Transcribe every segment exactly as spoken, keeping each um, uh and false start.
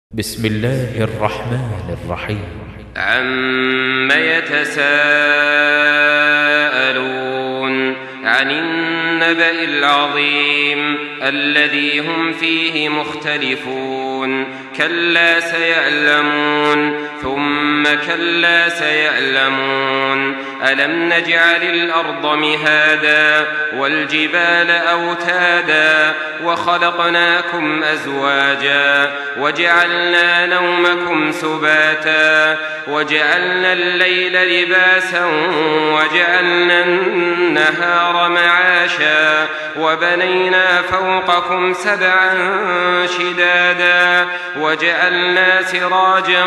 بسم الله الرحمن الرحيم. عم يتساءلون عن النبأ العظيم الذي هم فيه مختلفون كلا سيعلمون ثم كلا سيعلمون ألم نجعل الأرض مهادا والجبال أوتادا وخلقناكم أزواجا وجعلنا نومكم سباتا وجعلنا الليل لباسا وجعلنا النهار معاشا وبنينا فوقكم سبعا شدادا وجعلنا سراجا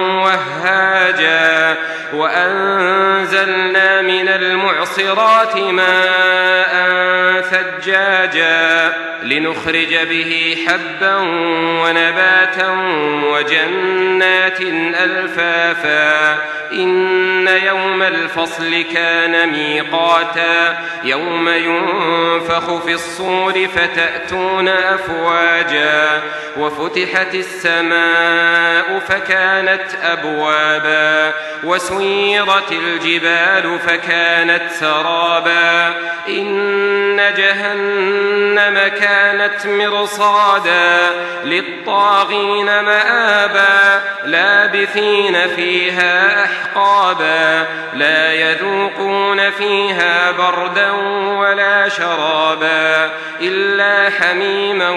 وهاجا وأنزلنا من المعصرات ماء ثجاجا لنخرج به حبا ونباتا وجنات ألفافا إن يوم الفصل كان ميقاتا يوم ينفخ في الصور فتأتون أفواجا وفتحت السماء فكانت أبوابا وسيرت الجبال فكانت سرابا إن جهنم كانت مرصادا للطاغين مآبا لابثين فيها أحقابا لا يذوقون فيها بردا ولا شرابا إلا حميما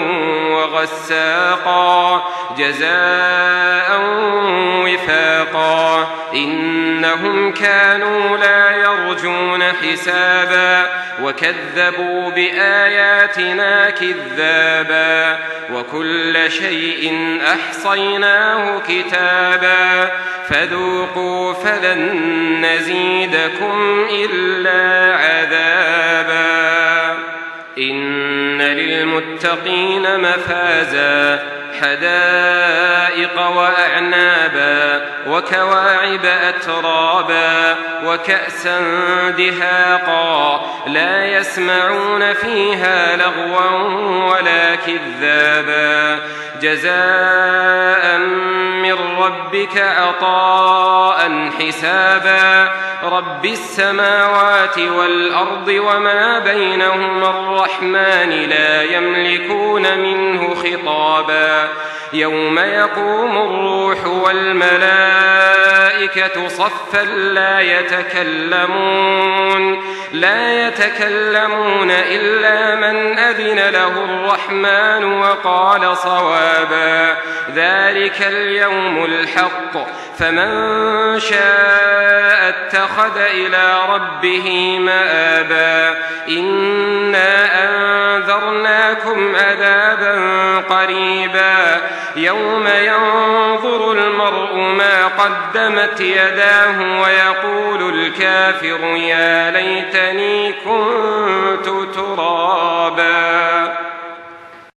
وغساقا جزاء وفاقا إنهم كانوا لا يرجون حسابا وكذبوا بآياتنا كذابا وكل شيء أحصيناه كتابا فذوقوا فلن نزيدكم إلا عذابا إن للمتقين مفازا حدائق وأعنابا وكواعب أترابا وكأسا دهاقا لا يسمعون فيها لغوا ولا كذابا جزاء من ربك عطاء حسابا رب السماوات والأرض وما بينهما الرحمن لا يملكون منه خطابا يوم يقوم الروح والملائكة صفا لا يتكلمون لا يتكلمون إلا من أذن له الرحمن وقال صوابا ذلك اليوم الحق فمن شاء اتخذ إلى ربه مآبا إنا أنذرناكم عذابا قريبا يوم ينظر المرء ما قدمت يداه ويقول الكافر يا ليتني كنت ترابا.